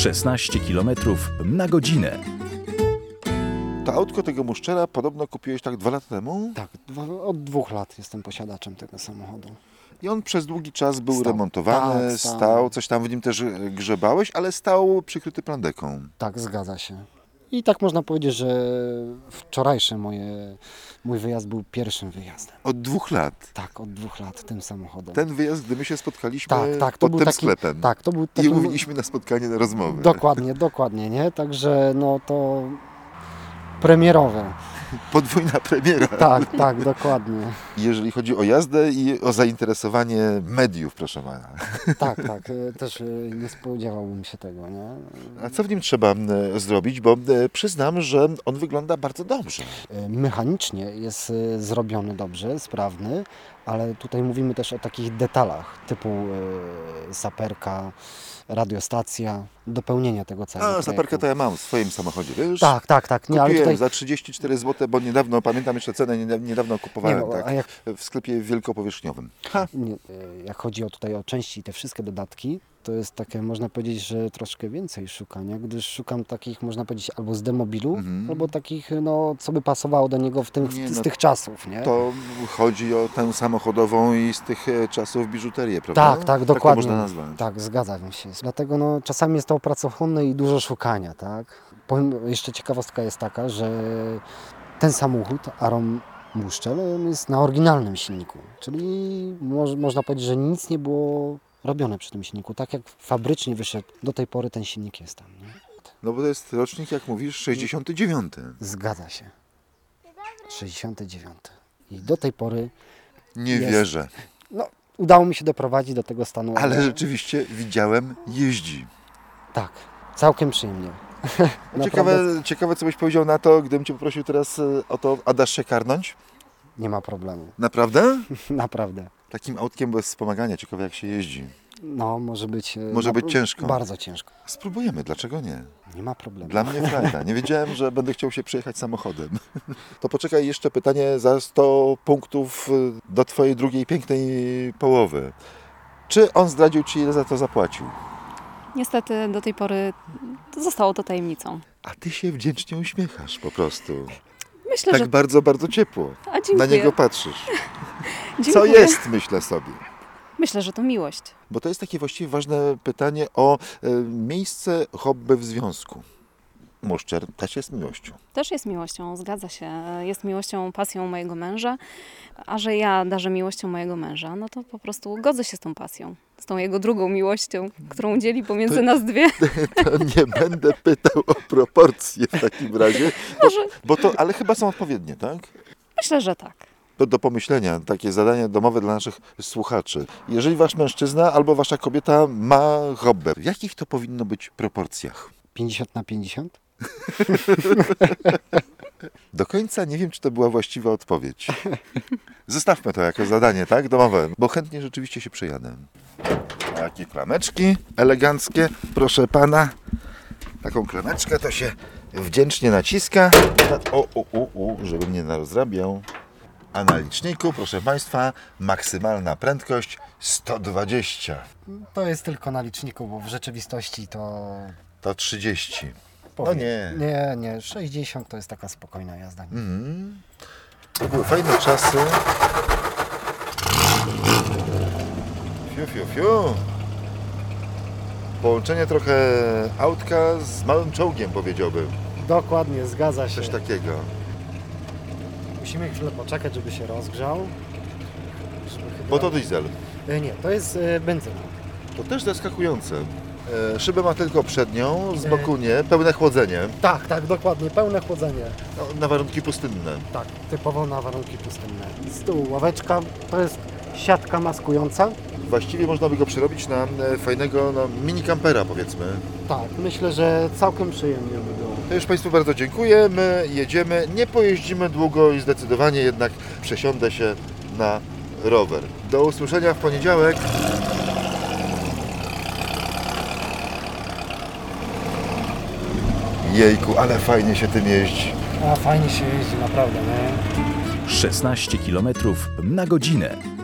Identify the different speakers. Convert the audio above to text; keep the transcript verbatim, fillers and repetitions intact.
Speaker 1: szesnaście kilometrów na godzinę.
Speaker 2: To autko tego Muszczela podobno kupiłeś tak dwa lata temu?
Speaker 3: Tak, dwa, od dwóch lat jestem posiadaczem tego samochodu.
Speaker 2: I on przez długi czas był
Speaker 3: Stał.
Speaker 2: remontowany,
Speaker 3: Tak, stał.
Speaker 2: stał, coś tam w nim też grzebałeś, ale stał przykryty plandeką.
Speaker 3: Tak, zgadza się. I tak można powiedzieć, że wczorajszy moje, mój wyjazd był pierwszym wyjazdem.
Speaker 2: Od dwóch lat.
Speaker 3: Tak, od dwóch lat tym samochodem.
Speaker 2: Ten wyjazd, gdy my się spotkaliśmy
Speaker 3: tak, tak, to
Speaker 2: pod
Speaker 3: był
Speaker 2: tym
Speaker 3: taki,
Speaker 2: sklepem.
Speaker 3: Tak, to był
Speaker 2: I
Speaker 3: taki,
Speaker 2: umówiliśmy na spotkanie, na rozmowę.
Speaker 3: Dokładnie, dokładnie, nie? Także no to premierowe.
Speaker 2: Podwójna premiera.
Speaker 3: Tak, tak, dokładnie.
Speaker 2: Jeżeli chodzi o jazdę i o zainteresowanie mediów, proszę pana.
Speaker 3: Tak, tak, e, też e, nie spodziewałbym się tego, nie?
Speaker 2: A co w nim trzeba m, zrobić? Bo e, przyznam, że on wygląda bardzo dobrze.
Speaker 3: E, Mechanicznie jest e, zrobiony dobrze, sprawny, ale tutaj mówimy też o takich detalach typu e, saperka, radiostacja, dopełnienie tego całego
Speaker 2: A,
Speaker 3: projektu.
Speaker 2: saperkę to ja mam w swoim samochodzie, wiesz?
Speaker 3: Tak, tak, tak. Nie, ale
Speaker 2: Kupiłem
Speaker 3: tutaj...
Speaker 2: za trzydzieści cztery złote, bo niedawno, pamiętam jeszcze cenę, niedawno kupowałem,
Speaker 3: Nie, no,
Speaker 2: tak,
Speaker 3: a jak-
Speaker 2: w sklepie wielkopowierzchniowym. Ha.
Speaker 3: Nie, e, jak chodzi o tutaj o części i te wszystkie dodatki, to jest takie, można powiedzieć, że troszkę więcej szukania, gdyż szukam takich, można powiedzieć, albo z demobilu,
Speaker 2: Mhm.
Speaker 3: albo takich, no, co by pasowało do niego w tym, w,
Speaker 2: Nie,
Speaker 3: z
Speaker 2: no,
Speaker 3: tych czasów, nie?
Speaker 2: To chodzi o tę samochodową i z tych e, czasów biżuterię, prawda?
Speaker 3: Tak, tak, dokładnie.
Speaker 2: Tak to można nazwać.
Speaker 3: Tak, zgadzam się. Dlatego no, czasami jest to pracochłonne i dużo szukania, tak? Powiem, jeszcze ciekawostka jest taka, że ten samochód, Aron Muszczel, on jest na oryginalnym silniku, czyli moż, można powiedzieć, że nic nie było robione przy tym silniku. Tak jak fabrycznie wyszedł, do tej pory ten silnik jest tam, nie?
Speaker 2: No bo to jest rocznik, jak mówisz, sześćdziesiąty dziewiąty.
Speaker 3: Zgadza się. sześćdziesiąty dziewiąty. I do tej pory,
Speaker 2: Nie
Speaker 3: Jest.
Speaker 2: wierzę.
Speaker 3: no, udało mi się doprowadzić do tego stanu.
Speaker 2: Ale rzeczywiście widziałem, jeździ.
Speaker 3: Tak, całkiem przyjemnie. Naprawdę
Speaker 2: Ciekawe, ciekawe, co byś powiedział na to, gdybym Cię poprosił teraz e, o to, a dasz się karnąć?
Speaker 3: Nie ma problemu.
Speaker 2: Naprawdę?
Speaker 3: Naprawdę.
Speaker 2: Takim autkiem bez wspomagania, ciekawe jak się jeździ.
Speaker 3: No, może być... e,
Speaker 2: Może
Speaker 3: na-
Speaker 2: być ciężko.
Speaker 3: Bardzo ciężko.
Speaker 2: Spróbujemy, dlaczego nie?
Speaker 3: Nie ma problemu.
Speaker 2: Dla mnie frajda. Nie wiedziałem, że będę chciał się przejechać samochodem. To poczekaj, jeszcze pytanie za sto punktów y, do Twojej drugiej pięknej połowy. Czy on zdradził Ci, ile za to zapłacił?
Speaker 4: Niestety do tej pory zostało to tajemnicą.
Speaker 2: A Ty się wdzięcznie uśmiechasz po prostu.
Speaker 4: Myślę,
Speaker 2: Tak
Speaker 4: że...
Speaker 2: bardzo, bardzo ciepło.
Speaker 4: A dziękuję.
Speaker 2: Na niego patrzysz. Co
Speaker 4: Dziękuję.
Speaker 2: jest, myślę sobie.
Speaker 4: Myślę, że to miłość.
Speaker 2: Bo to jest takie właściwie ważne pytanie o e, miejsce hobby w związku. Muszczer też jest miłością.
Speaker 4: Też jest miłością, zgadza się. Jest miłością, pasją mojego męża, a że ja darzę miłością mojego męża, no to po prostu godzę się z tą pasją. Z tą jego drugą miłością, którą dzieli pomiędzy
Speaker 2: To-
Speaker 4: nas dwie.
Speaker 2: To nie będę pytał o proporcje w takim razie. Bo,
Speaker 4: Może.
Speaker 2: bo to, ale chyba są odpowiednie, tak?
Speaker 4: Myślę, że tak.
Speaker 2: To do pomyślenia, takie zadanie domowe dla naszych słuchaczy. Jeżeli wasz mężczyzna albo wasza kobieta ma hobby, w jakich to powinno być proporcjach?
Speaker 3: pięćdziesiąt na pięćdziesiąt?
Speaker 2: Do końca nie wiem, czy to była właściwa odpowiedź. Zostawmy to jako zadanie, tak? Domowe, bo chętnie rzeczywiście się przejadę. Takie klameczki eleganckie, proszę pana. Taką klameczkę to się wdzięcznie naciska. O, o, o, o, żebym nie narozrabiał. A na liczniku, proszę państwa, maksymalna prędkość sto dwadzieścia.
Speaker 3: To jest tylko na liczniku, bo w rzeczywistości to...
Speaker 2: To trzydzieści. No
Speaker 3: powiem-
Speaker 2: nie.
Speaker 3: Nie, nie, sześćdziesiąt to jest taka spokojna jazda.
Speaker 2: Mhm. To były fajne czasy. Fiu, fiu, fiu. Połączenie trochę autka z małym czołgiem, powiedziałbym.
Speaker 3: Dokładnie, zgadza się.
Speaker 2: Coś takiego.
Speaker 3: Musimy chwilę poczekać, żeby się rozgrzał. Żeby hydro-
Speaker 2: Bo to diesel.
Speaker 3: E, Nie, to jest e, benzyna.
Speaker 2: To też zaskakujące. E, szybę ma tylko przednią, z boku nie, pełne chłodzenie.
Speaker 3: Tak, tak, dokładnie, pełne chłodzenie.
Speaker 2: No, na warunki pustynne.
Speaker 3: Tak, typowo na warunki pustynne. Z tyłu ławeczka, to jest siatka maskująca.
Speaker 2: Właściwie można by go przerobić na e, fajnego no, mini kampera, powiedzmy.
Speaker 3: Tak, myślę, że całkiem przyjemnie by było.
Speaker 2: To już Państwu bardzo dziękuję. My jedziemy, nie pojeździmy długo i zdecydowanie jednak przesiądę się na rower. Do usłyszenia w poniedziałek. Jejku, ale fajnie się tym jeździ.
Speaker 3: A fajnie się jeździ, naprawdę, nie?
Speaker 1: szesnaście kilometrów na godzinę.